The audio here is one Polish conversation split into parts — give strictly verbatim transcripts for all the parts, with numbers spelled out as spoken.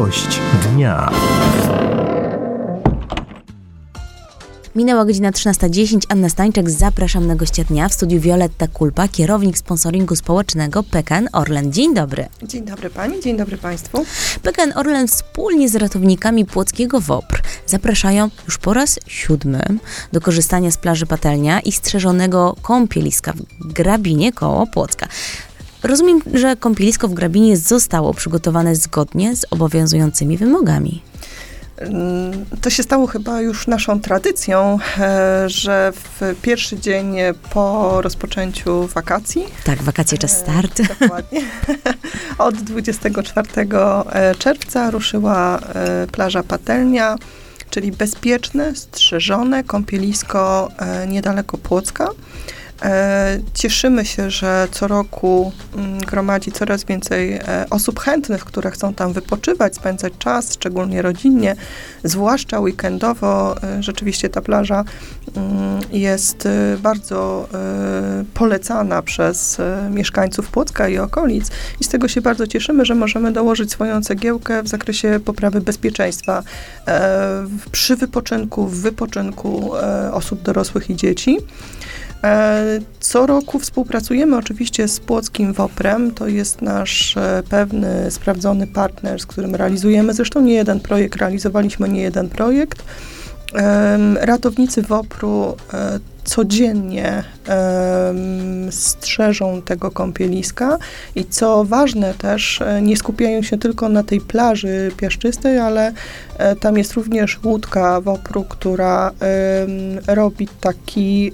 Gość dnia. Minęła godzina trzynasta dziesięć. Anna Stańczek, zapraszam na gościa dnia. W studiu Violetta Kulpa, kierownik sponsoringu społecznego P K N Orlen. Dzień dobry. Dzień dobry pani, dzień dobry państwu. P K N Orlen wspólnie z ratownikami płockiego WOPR zapraszają już po raz siódmy do korzystania z plaży Patelnia i strzeżonego kąpieliska w Grabinie koło Płocka. Rozumiem, że kąpielisko w Grabinie zostało przygotowane zgodnie z obowiązującymi wymogami. To się stało chyba już naszą tradycją, że w pierwszy dzień po rozpoczęciu wakacji. Tak, wakacje czas start. Dokładnie. Od dwudziestego czwartego czerwca ruszyła plaża Patelnia, czyli bezpieczne, strzeżone kąpielisko niedaleko Płocka. Cieszymy się, że co roku gromadzi coraz więcej osób chętnych, które chcą tam wypoczywać, spędzać czas, szczególnie rodzinnie, zwłaszcza weekendowo. Rzeczywiście ta plaża jest bardzo polecana przez mieszkańców Płocka i okolic i z tego się bardzo cieszymy, że możemy dołożyć swoją cegiełkę w zakresie poprawy bezpieczeństwa przy wypoczynku, w wypoczynku osób dorosłych i dzieci. Co roku współpracujemy oczywiście z Płockim WOPR-em. To jest nasz pewny, sprawdzony partner, z którym realizujemy zresztą nie jeden projekt, realizowaliśmy nie jeden projekt. Ratownicy WOPR-u codziennie strzeżą tego kąpieliska i co ważne też, nie skupiają się tylko na tej plaży piaszczystej, ale tam jest również łódka WOPR-u, która robi taki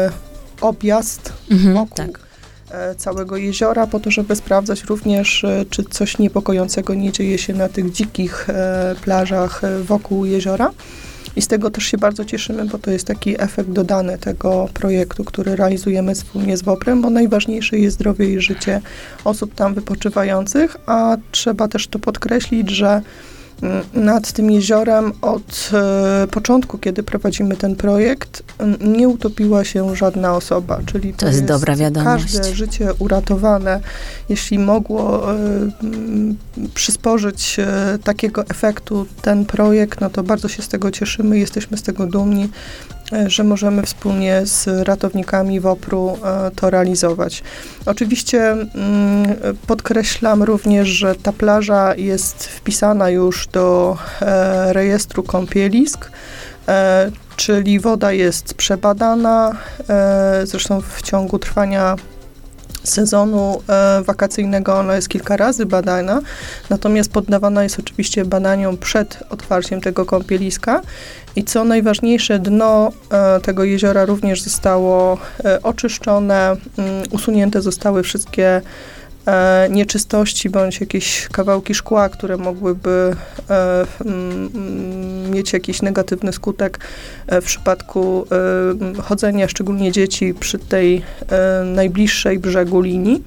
objazd Mhm, wokół tak. całego jeziora, po to, żeby sprawdzać również, czy coś niepokojącego nie dzieje się na tych dzikich plażach wokół jeziora. I z tego też się bardzo cieszymy, bo to jest taki efekt dodany tego projektu, który realizujemy wspólnie z WOPR-em, bo najważniejsze jest zdrowie i życie osób tam wypoczywających, a trzeba też to podkreślić, że nad tym jeziorem od e, początku, kiedy prowadzimy ten projekt, nie utopiła się żadna osoba, czyli to, To jest, jest dobra wiadomość. każde życie uratowane. Jeśli mogło e, m, przysporzyć e, takiego efektu ten projekt, no to bardzo się z tego cieszymy, jesteśmy z tego dumni, e, że możemy wspólnie z ratownikami WOPR-u e, to realizować. Oczywiście m, podkreślam również, że ta plaża jest wpisana już do e, rejestru kąpielisk, e, czyli woda jest przebadana, e, zresztą w ciągu trwania sezonu e, wakacyjnego ona jest kilka razy badana, natomiast poddawana jest oczywiście badaniom przed otwarciem tego kąpieliska i co najważniejsze, dno e, tego jeziora również zostało e, oczyszczone, m, usunięte zostały wszystkie E, nieczystości bądź jakieś kawałki szkła, które mogłyby e, m, mieć jakiś negatywny skutek e, w przypadku e, chodzenia, szczególnie dzieci, przy tej e, najbliższej brzegu linii.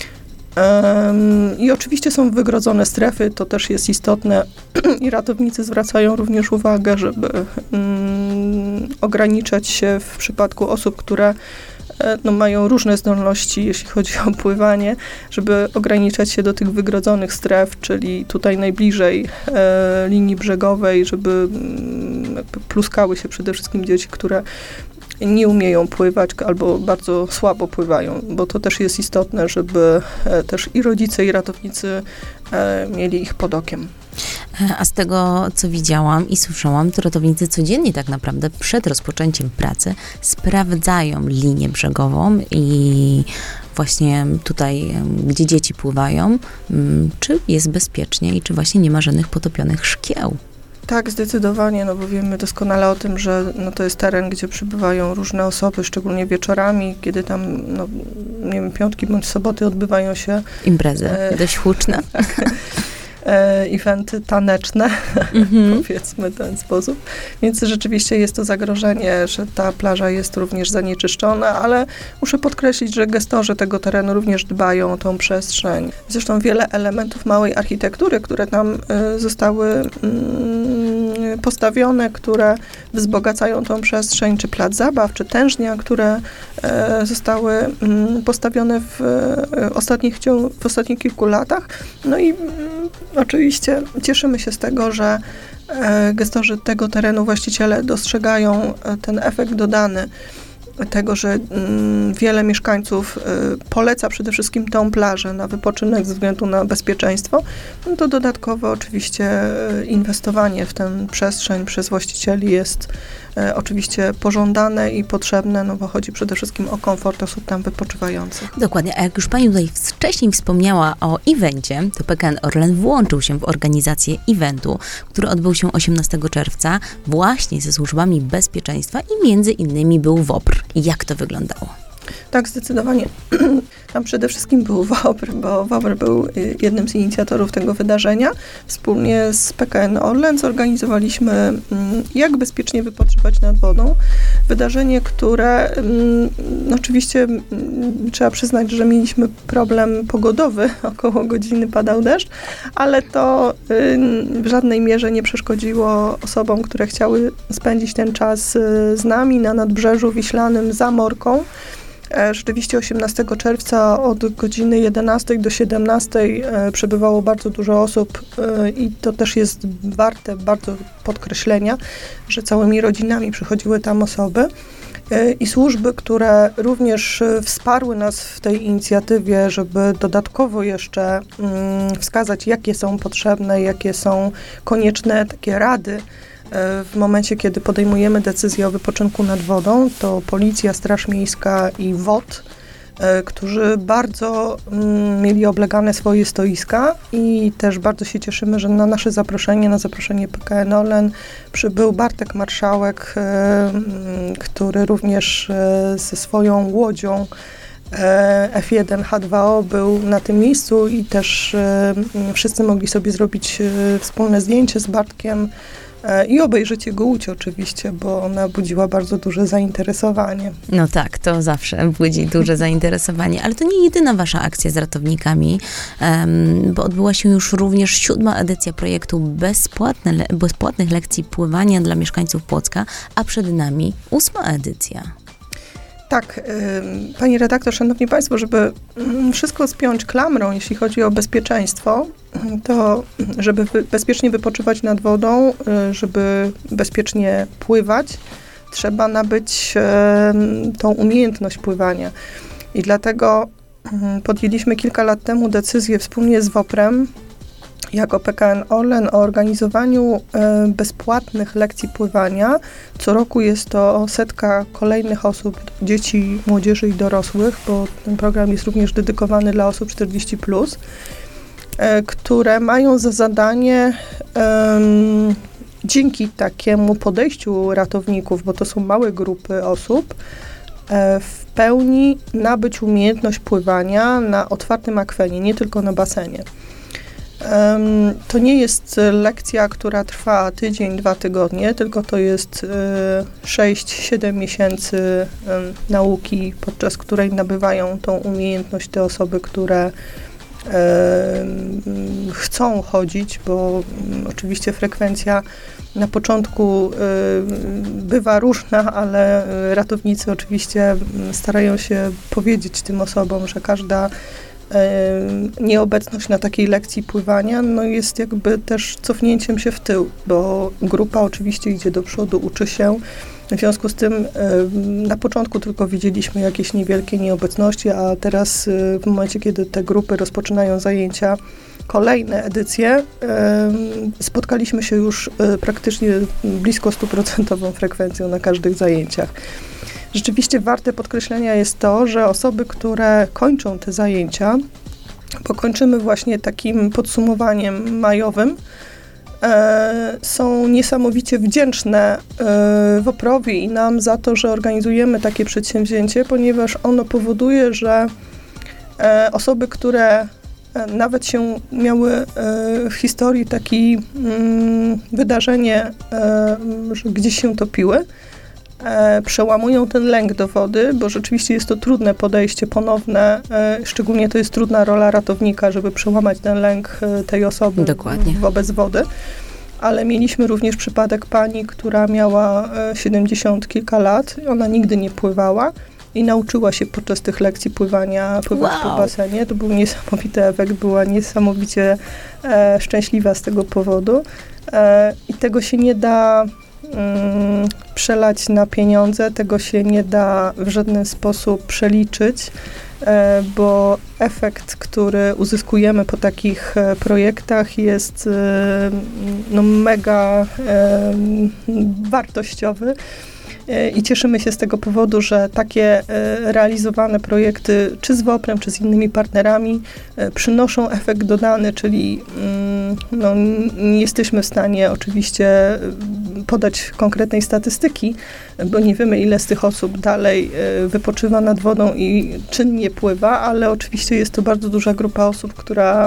E, I oczywiście są wygrodzone strefy, to też jest istotne i ratownicy zwracają również uwagę, żeby mm, ograniczać się w przypadku osób, które no, mają różne zdolności, jeśli chodzi o pływanie, żeby ograniczać się do tych wygrodzonych stref, czyli tutaj najbliżej e, linii brzegowej, żeby mm, pluskały się przede wszystkim dzieci, które nie umieją pływać albo bardzo słabo pływają, bo to też jest istotne, żeby e, też i rodzice, i ratownicy e, mieli ich pod okiem. A z tego, co widziałam i słyszałam, to ratownicy codziennie tak naprawdę przed rozpoczęciem pracy sprawdzają linię brzegową i właśnie tutaj, gdzie dzieci pływają, czy jest bezpiecznie i czy właśnie nie ma żadnych potopionych szkieł. Tak, zdecydowanie, no bo wiemy doskonale o tym, że no to jest teren, gdzie przybywają różne osoby, szczególnie wieczorami, kiedy tam, no, nie wiem, piątki bądź soboty odbywają się imprezy e, dość huczne. e, eventy taneczne, mm-hmm. powiedzmy w ten sposób. Więc rzeczywiście jest to zagrożenie, że ta plaża jest również zanieczyszczona, ale muszę podkreślić, że gestorzy tego terenu również dbają o tą przestrzeń. Zresztą wiele elementów małej architektury, które tam y, zostały y, postawione, które wzbogacają tą przestrzeń, czy plac zabaw, czy tężnia, które zostały postawione w ostatnich, w ostatnich kilku latach. No i oczywiście cieszymy się z tego, że gestorzy tego terenu, właściciele dostrzegają ten efekt dodany tego, że mm, wiele mieszkańców y, poleca przede wszystkim tą plażę na wypoczynek ze względu na bezpieczeństwo, no to dodatkowo oczywiście y, inwestowanie w tę przestrzeń przez właścicieli jest y, oczywiście pożądane i potrzebne, no bo chodzi przede wszystkim o komfort osób tam wypoczywających. Dokładnie, a jak już pani tutaj wcześniej wspomniała o evencie, to P K N Orlen włączył się w organizację eventu, który odbył się osiemnastego czerwca właśnie ze służbami bezpieczeństwa i między innymi był WOPR. Jak to wyglądało? Tak, zdecydowanie. Tam przede wszystkim był WOPR, bo WOPR był jednym z inicjatorów tego wydarzenia. Wspólnie z P K N Orlen zorganizowaliśmy jak bezpiecznie wypoczywać nad wodą. Wydarzenie, które no oczywiście trzeba przyznać, że mieliśmy problem pogodowy. Około godziny padał deszcz, ale to w żadnej mierze nie przeszkodziło osobom, które chciały spędzić ten czas z nami na Nadbrzeżu Wiślanym za Morką. Rzeczywiście osiemnastego czerwca od godziny jedenastej do siedemnastej przebywało bardzo dużo osób i to też jest warte bardzo podkreślenia, że całymi rodzinami przychodziły tam osoby i służby, które również wsparły nas w tej inicjatywie, żeby dodatkowo jeszcze wskazać, jakie są potrzebne, jakie są konieczne takie rady w momencie, kiedy podejmujemy decyzję o wypoczynku nad wodą, to Policja, Straż Miejska i W O T, którzy bardzo mm, mieli oblegane swoje stoiska i też bardzo się cieszymy, że na nasze zaproszenie, na zaproszenie P K N Orlen przybył Bartek Marszałek, e, który również e, ze swoją łodzią e, F jeden H dwa O był na tym miejscu i też e, wszyscy mogli sobie zrobić e, wspólne zdjęcie z Bartkiem i obejrzeć jego łódź oczywiście, bo ona budziła bardzo duże zainteresowanie. No tak, to zawsze budzi duże zainteresowanie, ale to nie jedyna wasza akcja z ratownikami, um, bo odbyła się już również siódma edycja projektu bezpłatne, le, bezpłatnych lekcji pływania dla mieszkańców Płocka, a przed nami ósma edycja. Tak, y, pani redaktor, szanowni państwo, żeby wszystko spiąć klamrą, jeśli chodzi o bezpieczeństwo, to żeby wy, bezpiecznie wypoczywać nad wodą, y, żeby bezpiecznie pływać, trzeba nabyć y, tą umiejętność pływania. I dlatego y, podjęliśmy kilka lat temu decyzję wspólnie z WOPR-em, jako P K N Orlen, o organizowaniu e, bezpłatnych lekcji pływania. Co roku jest to setka kolejnych osób, dzieci, młodzieży i dorosłych, bo ten program jest również dedykowany dla osób czterdzieści plus, e, które mają za zadanie e, dzięki takiemu podejściu ratowników, bo to są małe grupy osób, e, w pełni nabyć umiejętność pływania na otwartym akwenie, nie tylko na basenie. To nie jest lekcja, która trwa tydzień, dwa tygodnie, tylko to jest sześć siedem miesięcy nauki, podczas której nabywają tą umiejętność te osoby, które chcą chodzić, bo oczywiście frekwencja na początku bywa różna, ale ratownicy oczywiście starają się powiedzieć tym osobom, że każda nieobecność na takiej lekcji pływania no jest jakby też cofnięciem się w tył, bo grupa oczywiście idzie do przodu, uczy się. W związku z tym na początku tylko widzieliśmy jakieś niewielkie nieobecności, a teraz w momencie, kiedy te grupy rozpoczynają zajęcia, kolejne edycje, spotkaliśmy się już praktycznie blisko stuprocentową frekwencją na każdych zajęciach. Rzeczywiście warte podkreślenia jest to, że osoby, które kończą te zajęcia, bo kończymy właśnie takim podsumowaniem majowym, e, są niesamowicie wdzięczne e, WOPR-owi i nam za to, że organizujemy takie przedsięwzięcie, ponieważ ono powoduje, że e, osoby, które e, nawet się miały e, w historii takie mm, wydarzenie, e, że gdzieś się topiły, E, przełamują ten lęk do wody, bo rzeczywiście jest to trudne podejście ponowne, e, szczególnie to jest trudna rola ratownika, żeby przełamać ten lęk e, tej osoby Dokładnie. wobec wody. ale mieliśmy również przypadek pani, która miała siedemdziesiąt kilka lat, ona nigdy nie pływała i nauczyła się podczas tych lekcji pływania, pływać Wow. po basenie. To był niesamowity efekt, była niesamowicie e, szczęśliwa z tego powodu. E, I tego się nie da mm, przelać na pieniądze, tego się nie da w żaden sposób przeliczyć, e, bo efekt, który uzyskujemy po takich e, projektach jest e, no, mega e, wartościowy. I cieszymy się z tego powodu, że takie realizowane projekty, czy z woprem, czy z innymi partnerami, przynoszą efekt dodany, czyli no, nie jesteśmy w stanie oczywiście podać konkretnej statystyki, bo nie wiemy, ile z tych osób dalej wypoczywa nad wodą i czynnie pływa, ale oczywiście jest to bardzo duża grupa osób, która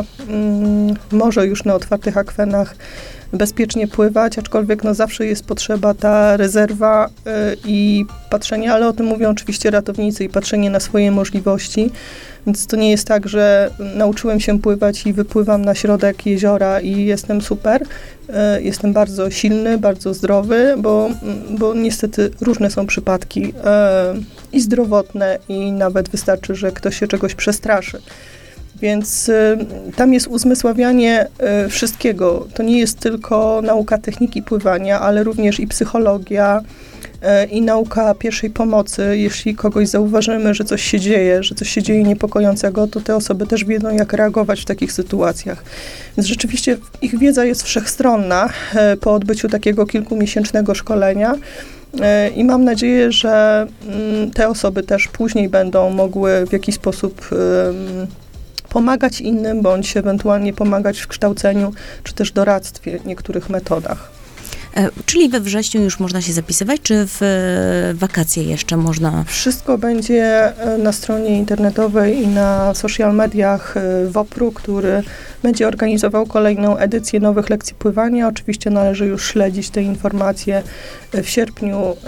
może już na otwartych akwenach bezpiecznie pływać, aczkolwiek no zawsze jest potrzeba ta rezerwa y, i patrzenie, ale o tym mówią oczywiście ratownicy i patrzenie na swoje możliwości, więc to nie jest tak, że nauczyłem się pływać i wypływam na środek jeziora i jestem super. Y, jestem bardzo silny, bardzo zdrowy, bo, bo niestety różne są przypadki y, i zdrowotne i nawet wystarczy, że ktoś się czegoś przestraszy. Więc y, tam jest uzmysławianie y, wszystkiego. To nie jest tylko nauka techniki pływania, ale również i psychologia, y, i nauka pierwszej pomocy. Jeśli kogoś zauważymy, że coś się dzieje, że coś się dzieje niepokojącego, to te osoby też wiedzą, jak reagować w takich sytuacjach. Więc rzeczywiście ich wiedza jest wszechstronna y, po odbyciu takiego kilkumiesięcznego szkolenia. Y, I mam nadzieję, że y, te osoby też później będą mogły w jakiś sposób y, pomagać innym, bądź ewentualnie pomagać w kształceniu, czy też doradztwie niektórych metodach. E, czyli we wrześniu już można się zapisywać, czy w e, wakacje jeszcze można? Wszystko będzie na stronie internetowej i na social mediach wopru, który będzie organizował kolejną edycję nowych lekcji pływania. Oczywiście należy już śledzić te informacje w sierpniu.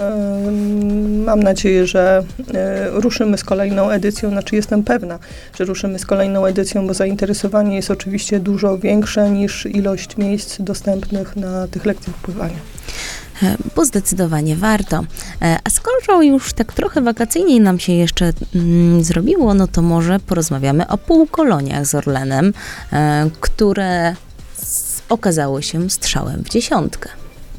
Mam nadzieję, że ruszymy z kolejną edycją, znaczy jestem pewna, że ruszymy z kolejną edycją, bo zainteresowanie jest oczywiście dużo większe niż ilość miejsc dostępnych na tych lekcjach pływania. Bo zdecydowanie warto. A skoro już tak trochę wakacyjniej nam się jeszcze mm, zrobiło, no to może porozmawiamy o półkoloniach z Orlenem, e, które s- okazało się strzałem w dziesiątkę.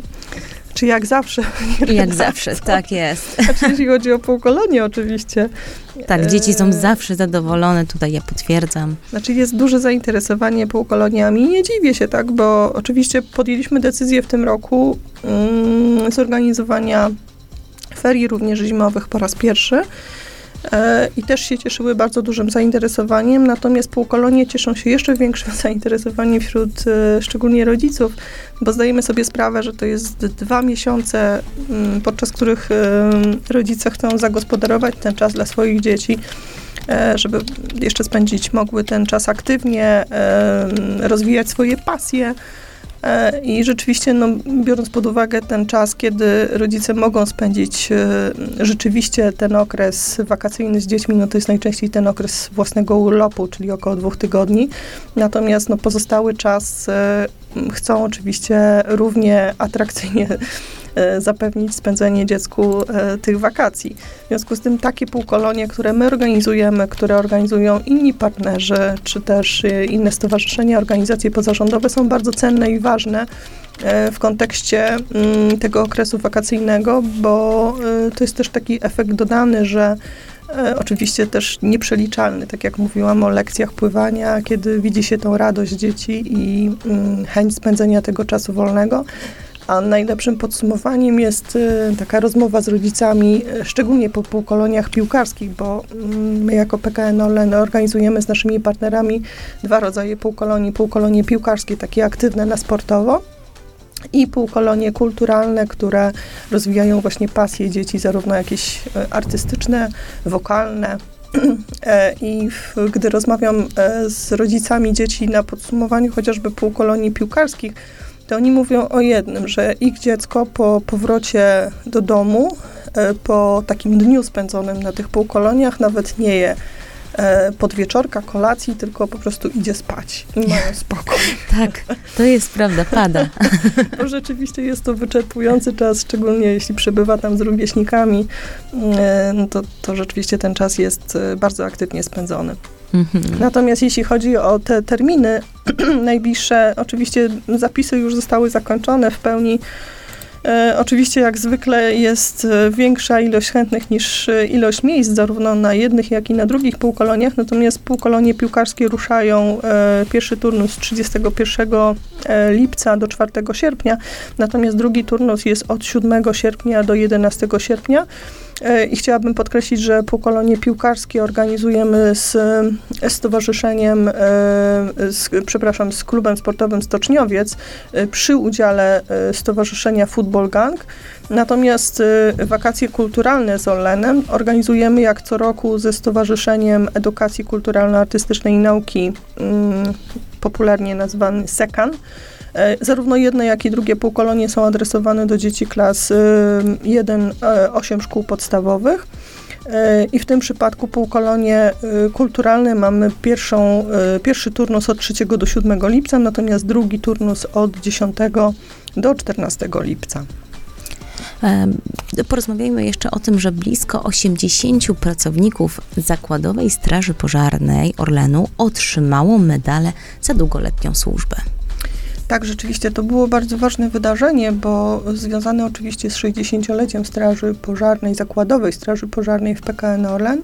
Czy jak zawsze? Jak zawsze, tak jest. Znaczy, jeśli chodzi o półkolonie oczywiście. Tak, dzieci są zawsze zadowolone, tutaj ja potwierdzam. Znaczy jest duże zainteresowanie półkoloniami. Nie dziwię się, tak, bo oczywiście podjęliśmy decyzję w tym roku mm, zorganizowania ferii również zimowych po raz pierwszy. I też się cieszyły bardzo dużym zainteresowaniem, natomiast półkolonie cieszą się jeszcze większym zainteresowaniem wśród e, szczególnie rodziców, bo zdajemy sobie sprawę, że to jest dwa miesiące, m, podczas których e, rodzice chcą zagospodarować ten czas dla swoich dzieci, e, żeby jeszcze spędzić mogły ten czas aktywnie, e, rozwijać swoje pasje. I rzeczywiście, no, biorąc pod uwagę ten czas, kiedy rodzice mogą spędzić e, rzeczywiście ten okres wakacyjny z dziećmi, no to jest najczęściej ten okres własnego urlopu, czyli około dwóch tygodni. Natomiast no, pozostały czas e, chcą oczywiście równie atrakcyjnie e, zapewnić spędzenie dziecku e, tych wakacji. W związku z tym takie półkolonie, które my organizujemy, które organizują inni partnerzy, czy też e, inne stowarzyszenia, organizacje pozarządowe są bardzo cenne i ważne e, w kontekście m, tego okresu wakacyjnego, bo e, to jest też taki efekt dodany, że E, oczywiście też nieprzeliczalny, tak jak mówiłam o lekcjach pływania, kiedy widzi się tą radość dzieci i mm, chęć spędzenia tego czasu wolnego. A najlepszym podsumowaniem jest y, taka rozmowa z rodzicami, y, szczególnie po półkoloniach piłkarskich, bo y, my jako P K N Orlen organizujemy z naszymi partnerami dwa rodzaje półkolonii. Półkolonie piłkarskie, takie aktywne na sportowo, i półkolonie kulturalne, które rozwijają właśnie pasje dzieci, zarówno jakieś artystyczne, wokalne. I w, gdy rozmawiam z rodzicami dzieci na podsumowaniu chociażby półkolonii piłkarskich, to oni mówią o jednym, że ich dziecko po powrocie do domu, po takim dniu spędzonym na tych półkoloniach nawet nie je e, podwieczorka, kolacji, tylko po prostu idzie spać i mają spokój. Tak, to jest prawda, pada. Bo rzeczywiście jest to wyczerpujący czas, szczególnie jeśli przebywa tam z rówieśnikami, e, no to, to rzeczywiście ten czas jest e, bardzo aktywnie spędzony. Mhm. Natomiast jeśli chodzi o te terminy najbliższe, oczywiście zapisy już zostały zakończone w pełni. E, oczywiście jak zwykle jest e, większa ilość chętnych niż e, ilość miejsc, zarówno na jednych, jak i na drugich półkoloniach, natomiast półkolonie piłkarskie ruszają e, pierwszy turnus trzydziestego pierwszego e, lipca do czwartego sierpnia, natomiast drugi turnus jest od siódmego sierpnia do jedenastego sierpnia. I chciałabym podkreślić, że półkolonie piłkarskie organizujemy z, z stowarzyszeniem, z, przepraszam, z klubem sportowym Stoczniowiec przy udziale stowarzyszenia Football Gang. Natomiast wakacje kulturalne z Orlenem organizujemy jak co roku ze Stowarzyszeniem Edukacji Kulturalno-Artystycznej i Nauki, popularnie nazwany SECAN. Zarówno jedne, jak i drugie półkolonie są adresowane do dzieci klas jeden do ośmiu szkół podstawowych. I w tym przypadku półkolonie kulturalne mamy pierwszą, pierwszy turnus od trzeciego do siódmego lipca, natomiast drugi turnus od dziesiątego do czternastego lipca. Porozmawiajmy jeszcze o tym, że blisko osiemdziesięciu pracowników Zakładowej Straży Pożarnej Orlenu otrzymało medale za długoletnią służbę. Tak, rzeczywiście to było bardzo ważne wydarzenie, bo związane oczywiście z sześćdziesięcioleciem Straży Pożarnej, Zakładowej Straży Pożarnej w P K N Orlen.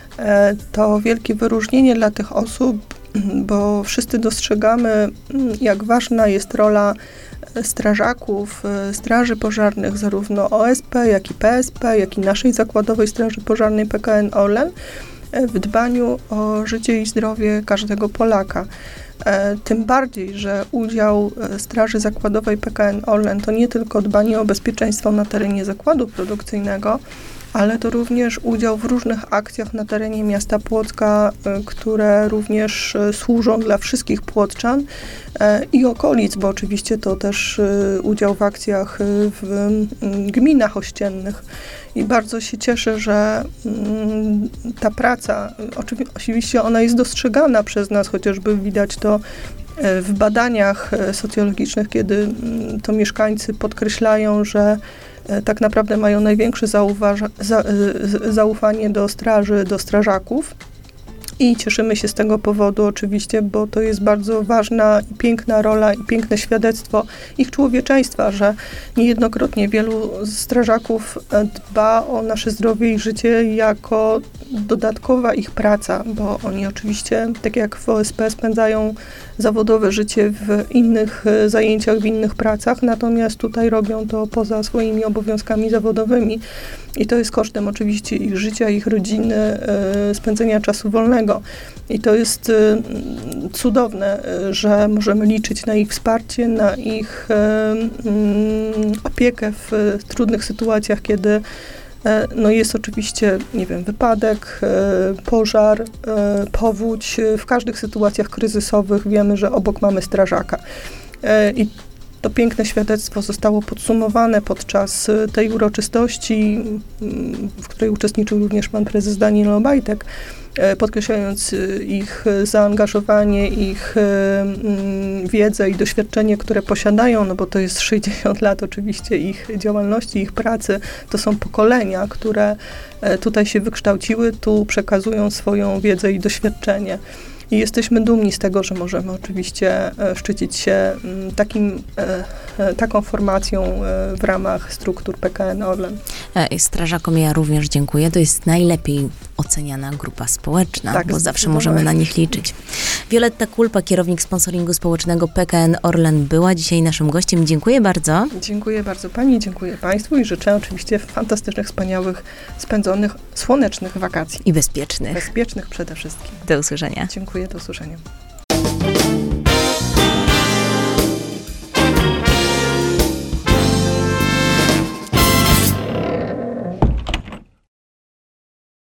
To wielkie wyróżnienie dla tych osób, bo wszyscy dostrzegamy, jak ważna jest rola strażaków, straży pożarnych, zarówno O S P, jak i P S P, jak i naszej Zakładowej Straży Pożarnej P K N Orlen w dbaniu o życie i zdrowie każdego Polaka. Tym bardziej, że udział Straży Zakładowej P K N Orlen to nie tylko dbanie o bezpieczeństwo na terenie zakładu produkcyjnego, ale to również udział w różnych akcjach na terenie miasta Płocka, które również służą dla wszystkich płotczan i okolic, bo oczywiście to też udział w akcjach w gminach ościennych. I bardzo się cieszę, że ta praca, oczywiście ona jest dostrzegana przez nas, chociażby widać to w badaniach socjologicznych, kiedy to mieszkańcy podkreślają, że tak naprawdę mają największe zauważa- za, zaufanie do straży, do strażaków. I cieszymy się z tego powodu oczywiście, bo to jest bardzo ważna i piękna rola i piękne świadectwo ich człowieczeństwa, że niejednokrotnie wielu strażaków dba o nasze zdrowie i życie jako dodatkowa ich praca, bo oni oczywiście, tak jak w O S P, spędzają zawodowe życie w innych zajęciach, w innych pracach, natomiast tutaj robią to poza swoimi obowiązkami zawodowymi. I to jest kosztem oczywiście ich życia, ich rodziny, y, spędzenia czasu wolnego. I to jest y, cudowne, y, że możemy liczyć na ich wsparcie, na ich y, y, opiekę w y, trudnych sytuacjach, kiedy y, no jest oczywiście, nie wiem, wypadek, y, pożar, y, powódź. Y, w każdych sytuacjach kryzysowych wiemy, że obok mamy strażaka. Y, I to piękne świadectwo zostało podsumowane podczas tej uroczystości, w której uczestniczył również pan prezes Daniel Obajtek, podkreślając ich zaangażowanie, ich wiedzę i doświadczenie, które posiadają, no bo to jest sześćdziesiąt lat oczywiście ich działalności, ich pracy. To są pokolenia, które tutaj się wykształciły, tu przekazują swoją wiedzę i doświadczenie. I jesteśmy dumni z tego, że możemy oczywiście szczycić się takim, taką formacją w ramach struktur P K N Orlen. Strażakom ja również dziękuję. To jest najlepiej oceniana grupa społeczna, tak, bo zawsze możemy na nich liczyć. Wioletta Kulpa, kierownik sponsoringu społecznego P K N Orlen, była dzisiaj naszym gościem. Dziękuję bardzo. Dziękuję bardzo pani, dziękuję państwu i życzę oczywiście fantastycznych, wspaniałych, spędzonych, słonecznych wakacji. I bezpiecznych. Bezpiecznych przede wszystkim. Do usłyszenia. Dziękuję, do usłyszenia.